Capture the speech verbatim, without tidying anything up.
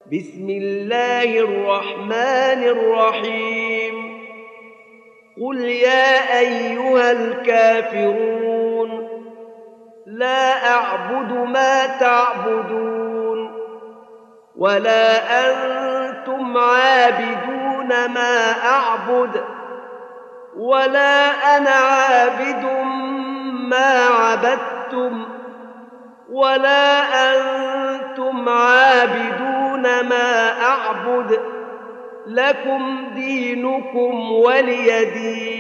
بسم الله الرحمن الرحيم قل يا أيها الكافرون لا أعبد ما تعبدون ولا أنتم عابدون ما أعبد ولا أنا عابد ما عبدتم ولا أنتم عابدون ما أعبد لكم دينكم ولي دين.